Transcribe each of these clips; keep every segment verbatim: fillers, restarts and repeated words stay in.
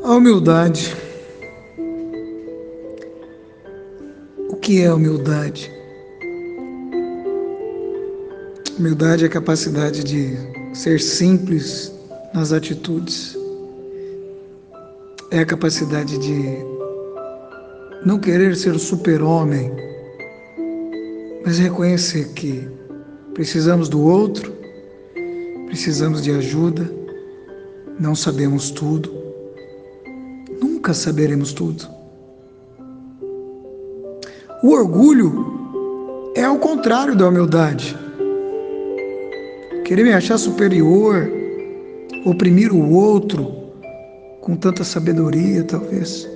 A humildade. O que é humildade? Humildade é a capacidade de ser simples nas atitudes. É a capacidade de não querer ser o super-homem, mas reconhecer que precisamos do outro, precisamos de ajuda, não sabemos tudo, nunca saberemos tudo. O orgulho é ao contrário da humildade. Querer me achar superior, oprimir o outro com tanta sabedoria, talvez.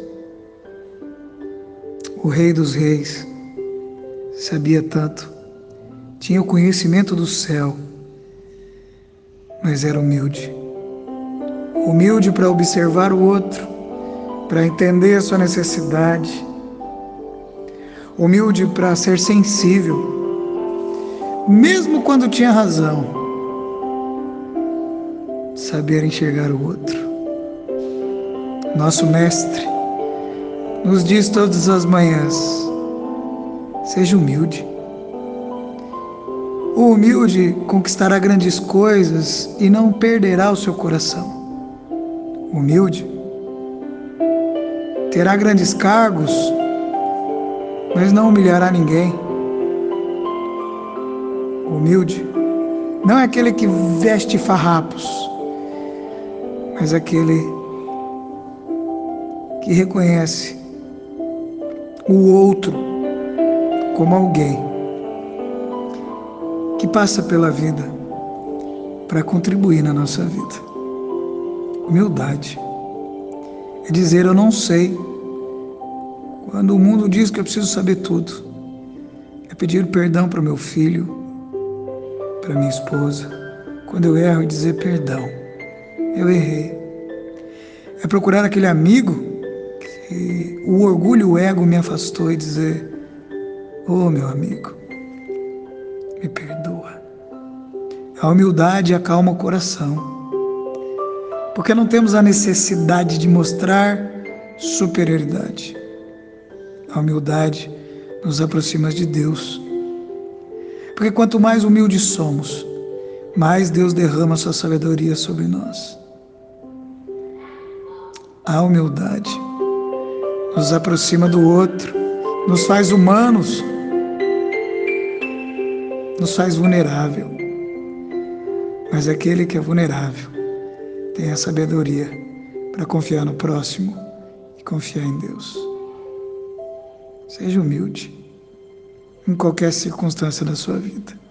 O Rei dos Reis sabia tanto, tinha o conhecimento do céu, mas era humilde. Humilde para observar o outro, para entender a sua necessidade. Humilde para ser sensível, mesmo quando tinha razão. Saber enxergar o outro. Nosso Mestre nos diz todas as manhãs: seja humilde. O humilde conquistará grandes coisas e não perderá o seu coração. O humilde terá grandes cargos, mas não humilhará ninguém. O humilde não é aquele que veste farrapos, mas aquele que reconhece o outro como alguém que passa pela vida para contribuir na nossa vida. Humildade é dizer eu não sei, quando o mundo diz que eu preciso saber tudo. É pedir perdão para o meu filho, para minha esposa, quando eu erro, e dizer perdão, eu errei. É procurar aquele amigo que o orgulho e o ego me afastou e dizer: ô meu amigo, me perdoa. A humildade acalma o coração, porque não temos a necessidade de mostrar superioridade. A humildade nos aproxima de Deus, porque quanto mais humildes somos, mais Deus derrama sua sabedoria sobre nós. A humildade nos aproxima do outro, nos faz humanos, nos faz vulnerável. Mas aquele que é vulnerável tem a sabedoria para confiar no próximo e confiar em Deus. Seja humilde em qualquer circunstância da sua vida.